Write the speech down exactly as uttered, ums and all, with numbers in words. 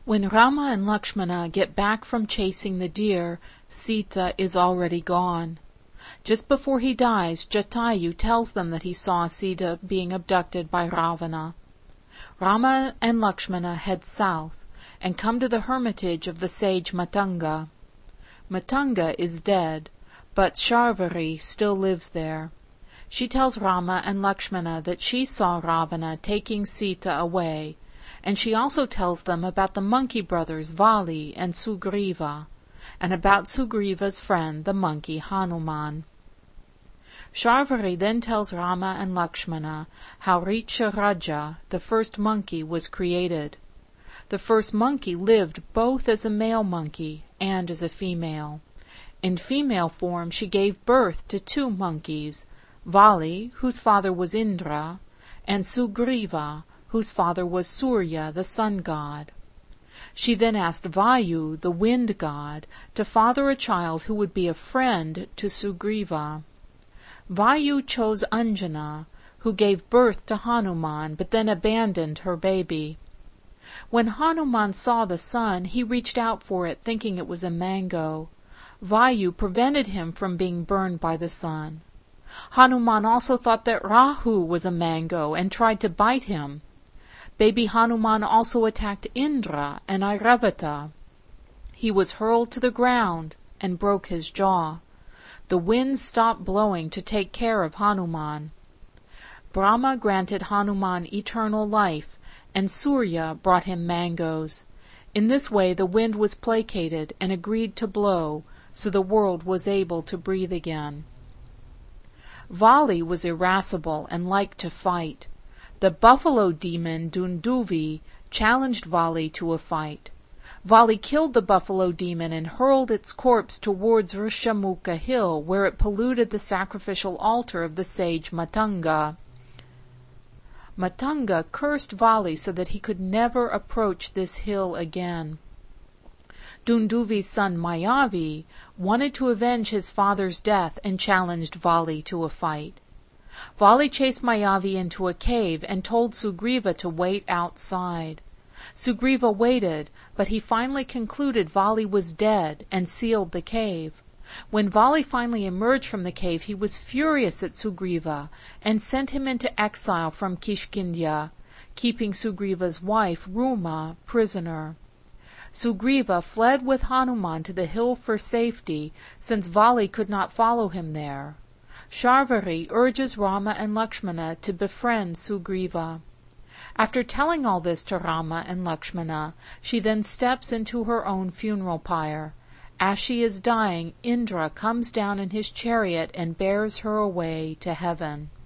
When Rama and Lakshmana get back from chasing the deer, Sita is already gone. Just before he dies, Jatayu tells them that he saw Sita being abducted by Ravana. Rama and Lakshmana head south and come to the hermitage of the sage Matanga. Matanga is dead, but Sharvari still lives there. She tells Rama and Lakshmana that she saw Ravana taking Sita away, and she also tells them about the monkey brothers Vali and Sugriva, and about Sugriva's friend, the monkey Hanuman. Sharvari then tells Rama and Lakshmana how Richa Raja, the first monkey, was created. The first monkey lived both as a male monkey and as a female. In female form she gave birth to two monkeys, Vali, whose father was Indra, and Sugriva, whose father was Surya, the sun god. She then asked Vayu, the wind god, to father a child who would be a friend to Sugriva. Vayu chose Anjana, who gave birth to Hanuman, but then abandoned her baby. When Hanuman saw the sun, he reached out for it, thinking it was a mango. Vayu prevented him from being burned by the sun. Hanuman also thought that Rahu was a mango and tried to bite him. Baby Hanuman also attacked Indra and Airavata. He was hurled to the ground and broke his jaw. The winds stopped blowing to take care of Hanuman. Brahma granted Hanuman eternal life, and Surya brought him mangoes. In this way the wind was placated and agreed to blow, so the world was able to breathe again. Vali was irascible and liked to fight. The buffalo demon Dunduvi challenged Vali to a fight. Vali killed the buffalo demon and hurled its corpse towards Rishamukha hill, where it polluted the sacrificial altar of the sage Matanga. Matanga cursed Vali so that he could never approach this hill again. Dunduvi's son Mayavi wanted to avenge his father's death and challenged Vali to a fight. Vali chased Mayavi into a cave and told Sugriva to wait outside. Sugriva waited, but he finally concluded Vali was dead and sealed the cave. When Vali finally emerged from the cave, he was furious at Sugriva and sent him into exile from Kishkindya, keeping Sugriva's wife, Ruma, prisoner. Sugriva fled with Hanuman to the hill for safety, since Vali could not follow him there. Sharvari urges Rama and Lakshmana to befriend Sugriva. After telling all this to Rama and Lakshmana, she then steps into her own funeral pyre. As she is dying, Indra comes down in his chariot and bears her away to heaven.